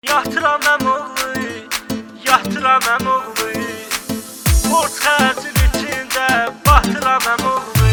Yatıramam oğlu, yatıramam oğlu. Borç xərcin içində batıramam oğlu.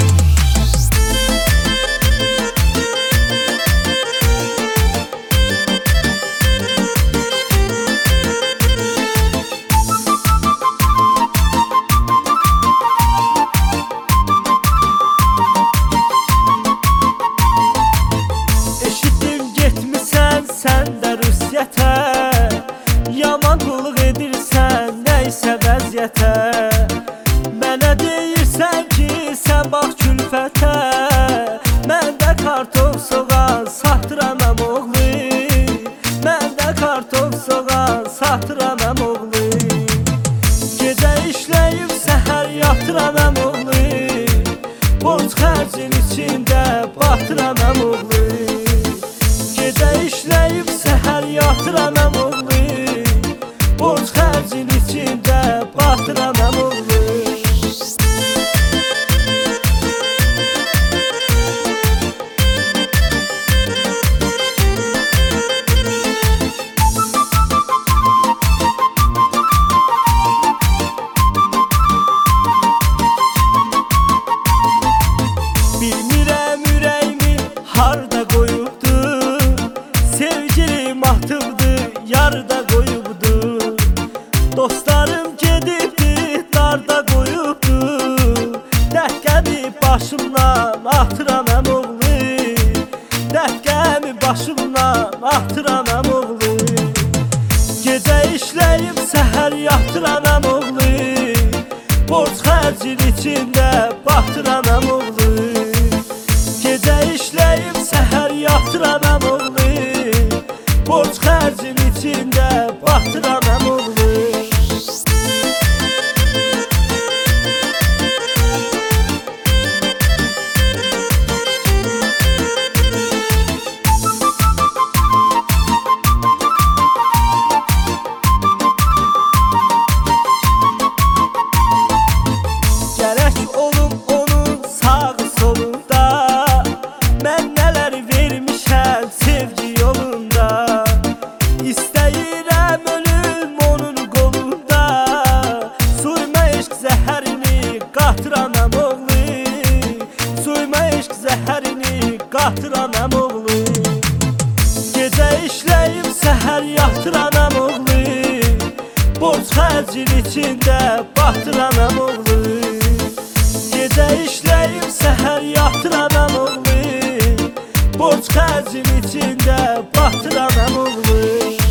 Eşitdim getmisən sən də Rusiyyətə, yaman qulluq edirsən nəysə vəziyyətə. Mənə deyirsən ki sən bax külfətə, mən də kartof soğan satıramam oğlu. Mən də kartof soğan satıramam oğlu. Gecə işləyib səhər yatıramam oğlu. Borc xərcin içində batıramam oğlu. Gecə işləyib səhər yatıramam oğlu. Borc xərcin içində batıramam oğlu. Bilmirəm ürəyimi harda qoyubdu, sevgilim atıbdı, yarda qoyubdu. Dostlarım gedibdi, darda qoyubdu. Dəqqəmi başımdan atıramam oğlu. Dəqqəmi başımdan atıramam oğlu. Gecə işləyib səhər yatıramam oğlu. Borc xərcin içində batıramam oğlu. Gecə işləyib səhər yatıramam oğlu. Borc xərcin içində batıramam oğlu. Gərək olum onun sağı solunda, mən nələr vermişəm sevgi yolunda. İstəyirəm ölüm onun qolunda, suyma eşq zəhərini qatıramam oğlu. Suyma eşq zəhərini qatıramam oğlu. Gecə işləyib səhər yatıramam oğlu. Borc xərcin içində batıramam oğlu. Gecə işləyib səhər yatıramam oğlu. Borc xərcin içində batıramam oğlu.